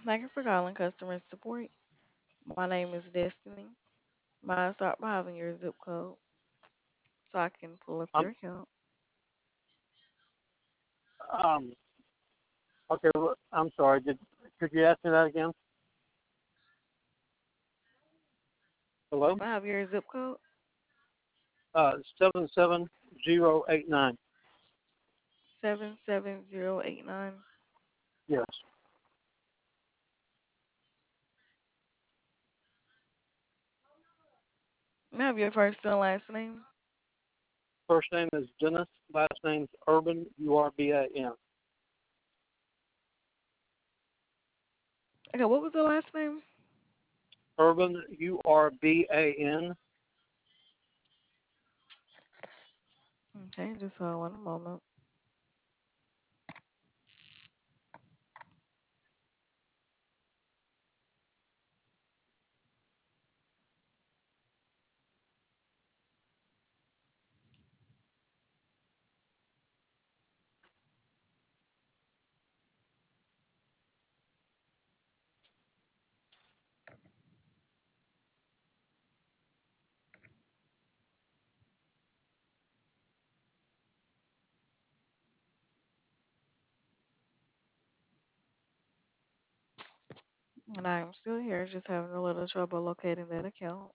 Thank you for calling customer support. My name is Destiny. Mine start by having your zip code so I can pull up I'm your account. um okay. I'm sorry. Could you ask me that again? Hello. I have your zip code 77089. 77089. Yes. I have your first and last name. First name is Dennis. Last name's Urban. Urban. Okay, what was the last name? Urban. Urban. Okay, just hold on a moment. And I'm still here, just having a little trouble locating that account.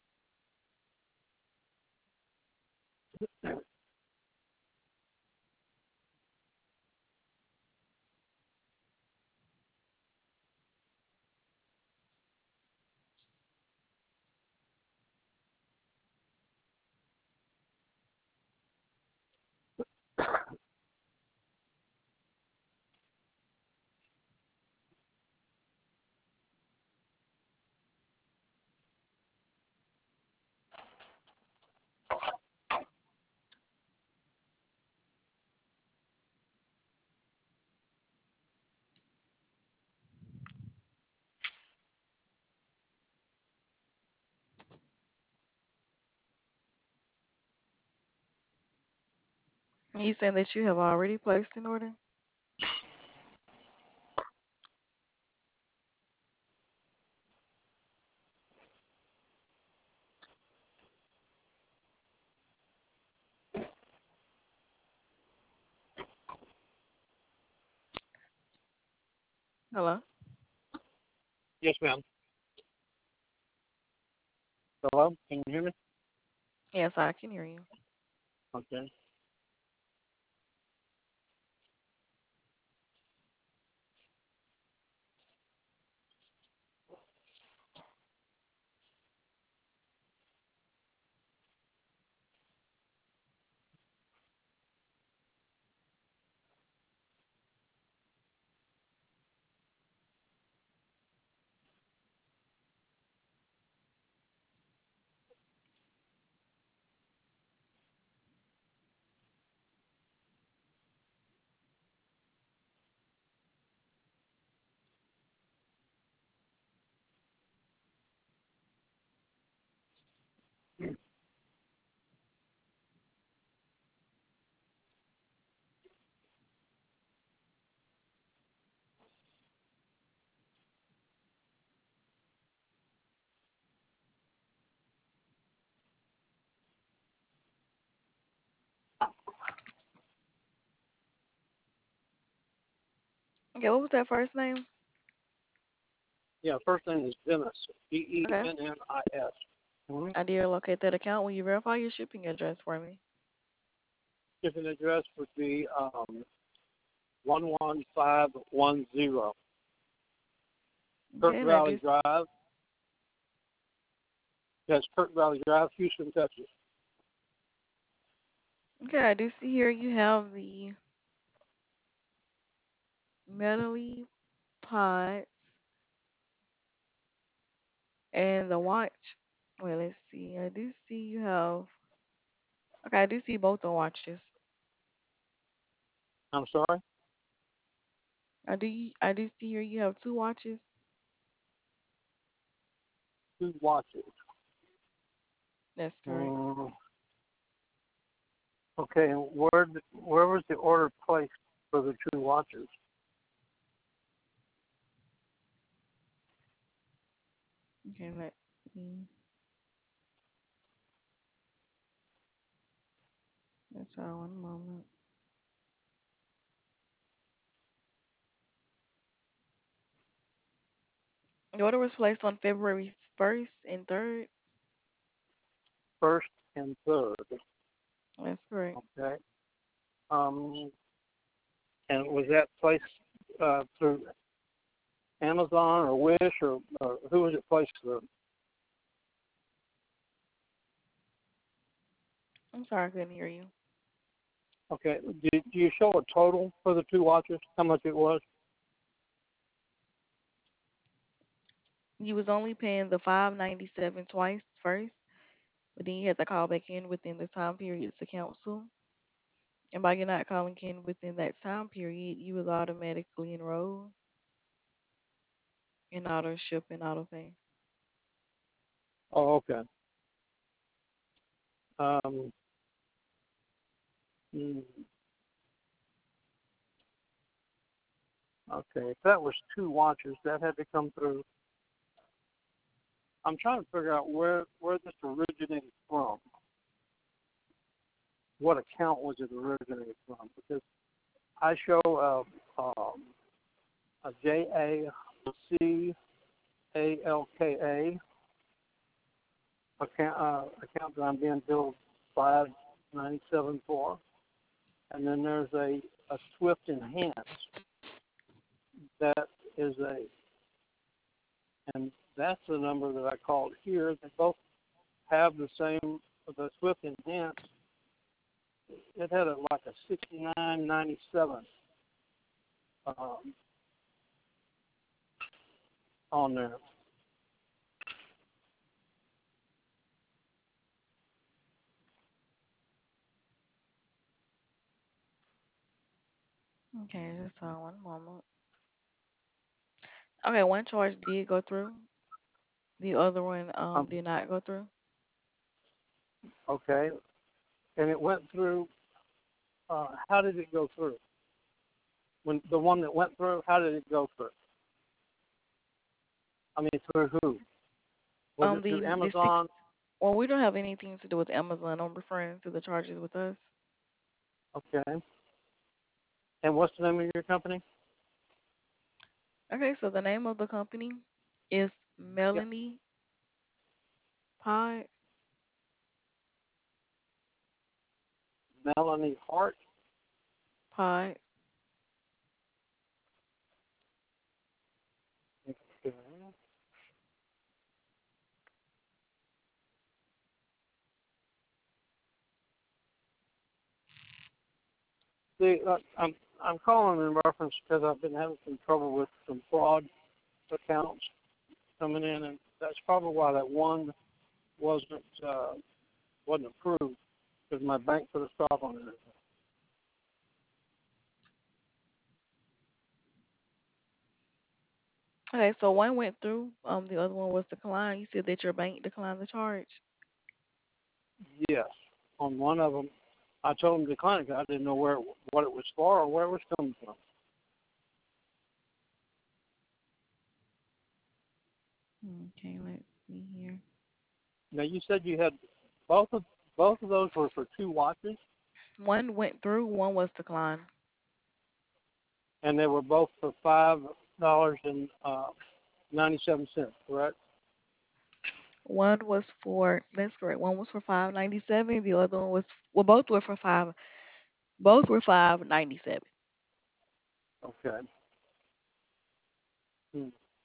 You saying that you have already placed an order? Hello? Yes, ma'am. Hello. Can you hear me? Yes, I can hear you. Okay. Okay, what was that first name? Yeah. First name is Dennis. Okay. Dennis. Mm-hmm. I did locate that account. Will you verify your shipping address for me? Shipping address would be 11510 Kirk Okay, and I Valley do. Drive. That's Kirk Valley Drive, Houston, Texas. Okay, I do see here you have the metally pods and the watch. Wait, let's see. I do see you have. Okay, I do see both the watches. I'm sorry. I do see here you have two watches. Two watches. That's correct. Mm, okay. And where was the order placed for the two watches? Okay, let's see. That's all. One moment. The order was placed on February 1st and 3rd. First and third. That's correct. Okay. Um, and was that placed through Amazon or Wish or who was it placed through? I'm sorry, I couldn't hear you. Okay. Do you show a total for the two watches? How much it was? You was only paying the $597 twice first, but then you had to call back in within the time period to cancel. And by you not calling in within that time period, you was automatically enrolled in auto ship and auto pay. Oh, okay. Um, mm, okay. If that was two watches, that had to come through. I'm trying to figure out where this originated from. What account was it originated from? Because I show a JACALKA account that I'm being billed 597 for, and then there's a Swift Enhance that is and that's the number that I called here. They both have the same. The Swift Enhance, it had like a 6997 um, on there. Okay, that's all. One moment. Okay, one charge did go through. The other one Um, did not go through. okay, and it went through. How did it go through? When the one that went through, how did it go through? I mean, through who? Was it through The six. Amazon? Well, we don't have anything to do with Amazon. I'm referring to the charges with us. Okay. And what's the name of your company? Okay, so the name of the company is Yeah, Melanie Pod. Melanie Hart. Pod. Okay. See, I'm calling in reference because I've been having some trouble with some fraud accounts coming in, and that's probably why that one wasn't uh, wasn't approved because my bank put a stop on it. Okay, so one went through. The other one was declined. You said that your bank declined the charge. Yes, on one of them, I told them to decline it 'cause I didn't know what it was for or where it was coming from. Okay, let's see here. Now you said you had both of both of those were for two watches, One went through. One was declined. and they were both for $5.97, correct? One was for that's correct. One was for 597. The other one was well, both were for five. Both were 597. Okay. Hmm.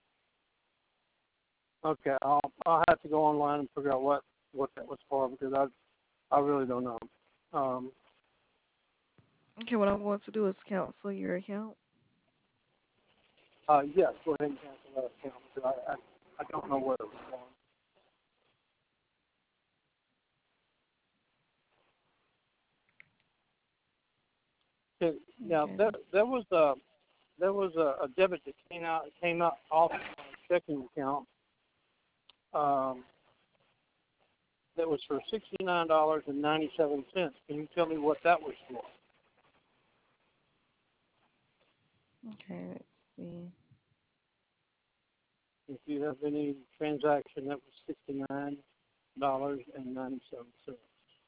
Okay, I'll have to go online and figure out what that was for because I really don't know. Um, Okay, what I'm going to do is cancel your account. yes, go ahead and cancel that account because I don't know where it was going. Okay, now Okay. there was a debit that came out off my checking account that was for $69.97. Can you tell me what that was for? Okay, let's see. if you have any transaction that was $69.97.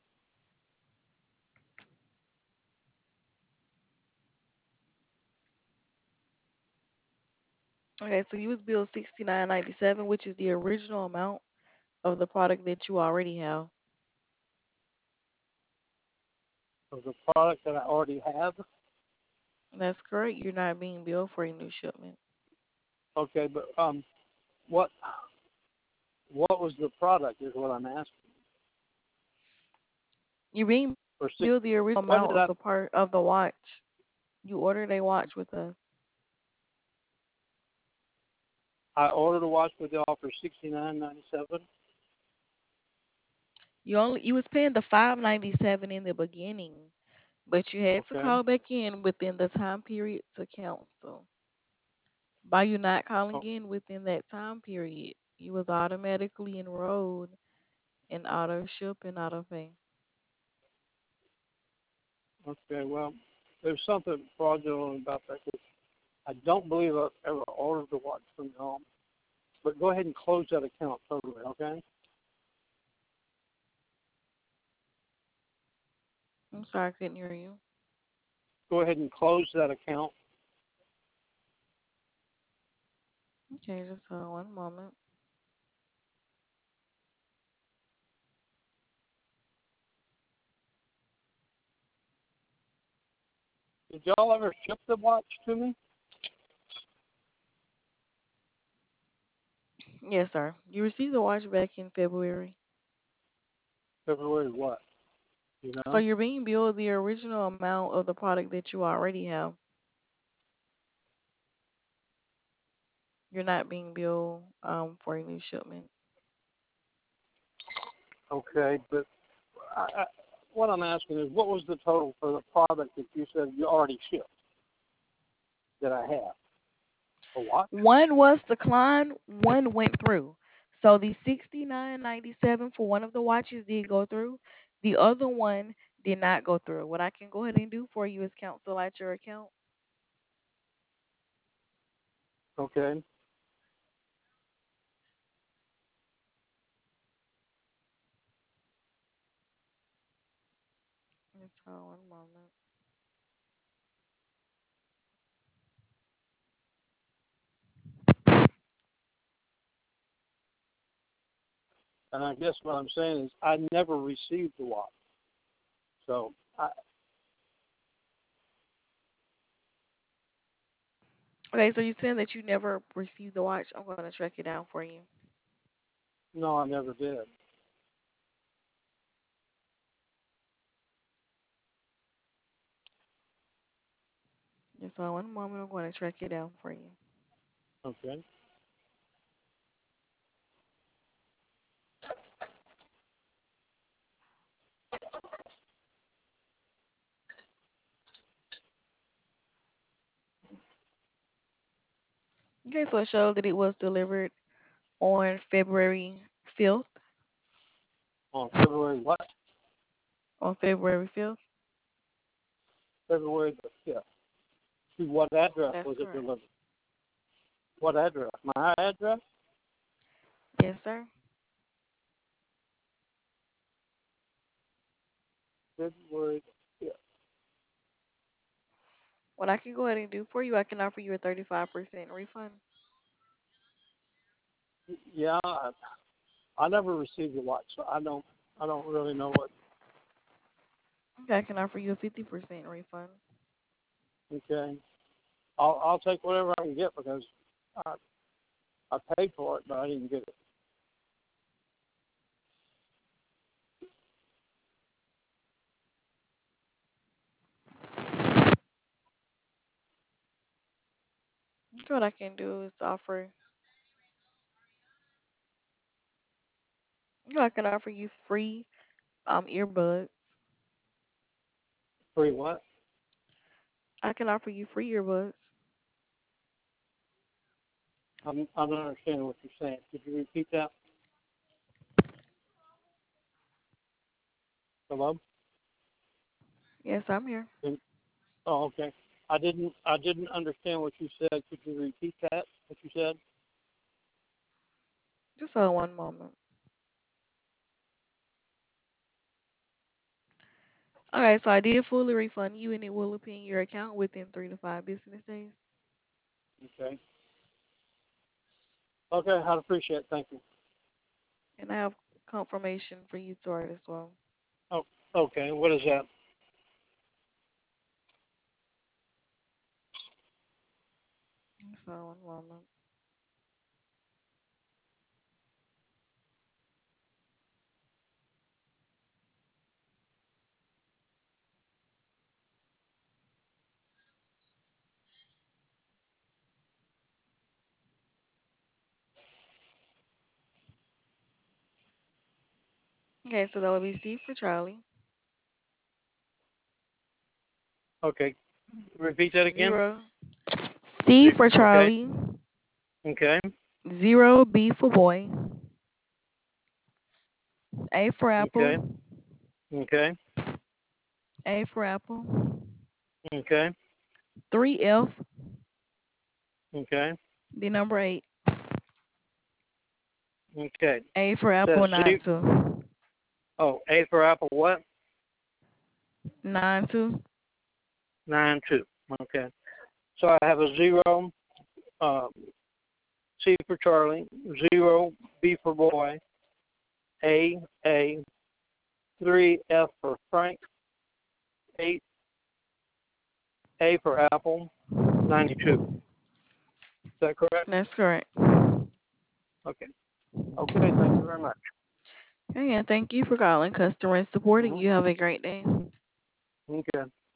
Okay, so you was billed 69.97, which is the original amount of the product that you already have. Of the product that I already have. That's correct. You're not being billed for a new shipment. Okay, but what what was the product is what I'm asking. You're being For six, billed the original what amount did of I? the part of the watch. You ordered a watch with us. I ordered a watch with y'all for $69.97. You was paying the 597 in the beginning, but you had to Okay, call back in within the time period to cancel. By you not calling oh, in within that time period, you was automatically enrolled in auto ship and auto pay. okay. Well, there's something fraudulent about that. 'Cause I don't believe I've ever ordered the watch from y'all. But go ahead and close that account totally. Okay. I'm sorry, I couldn't hear you. Go ahead and close that account. Okay, just hold on one moment. Did y'all ever ship the watch to me? Yes, sir. You received the watch back in February. February what? You So know? you're being billed the original amount of the product that you already have. You're not being billed for a new shipment. Okay, but what I'm asking is, what was the total for the product that you said you already shipped that I have? A watch? One was declined, one went through. So the 69.97 for one of the watches did go through. The other one did not go through. What I can go ahead and do for you is cancel out your account. Okay. Just hold on one moment. And I guess what I'm saying is, I never received the watch. So, Okay, so you're saying that you never received the watch. I'm going to track it down for you. no, I never did. Just hold on one moment. I'm going to track it down for you. Okay. Okay, so it showed that it was delivered on February 5th. On February what? On February 5th. February the 5th. To what address That's was it correct. delivered? What address? My address? Yes, sir. February the 5th. What I can go ahead and do for you, I can offer you a 35% refund. Yeah, I never received the watch, so I don't really know what. Okay, I can offer you a 50% refund. Okay. I'll take whatever I can get because I I paid for it, but I didn't get it. So what I can do is offer, I can offer you free earbuds. Free what? I can offer you free earbuds. I'm not understanding what you're saying. Could you repeat that? Hello? Yes, I'm here. And, oh, okay. I didn't understand what you said. Could you repeat that? What you said? Just hold one moment. Okay, so I did fully refund you, and it will appear in your account within 3 to 5 business days. Okay. Okay, I'd appreciate it. Thank you. And I have confirmation for you, Toward, as well. Oh, okay. What is that? So one moment. Okay, so that would be C for Charlie, Okay. Repeat that again. 0. C for Okay. Charlie, Okay. 0. B for boy, A for apple, Okay. Okay. A for apple, Okay. 3F, Okay. the number 8, Okay. A for Says apple, Z. 9-2, Oh, A for apple. What? 9-2. 9-2. Okay. So I have a 0. Uh, C for Charlie. 0. B for boy. A. 3 F for Frank. 8 A for apple. 92. Is that correct? That's correct. Okay. Okay. Thank you very much. Okay, and thank you for calling customer support, and Hmm. you have a great day. Okay.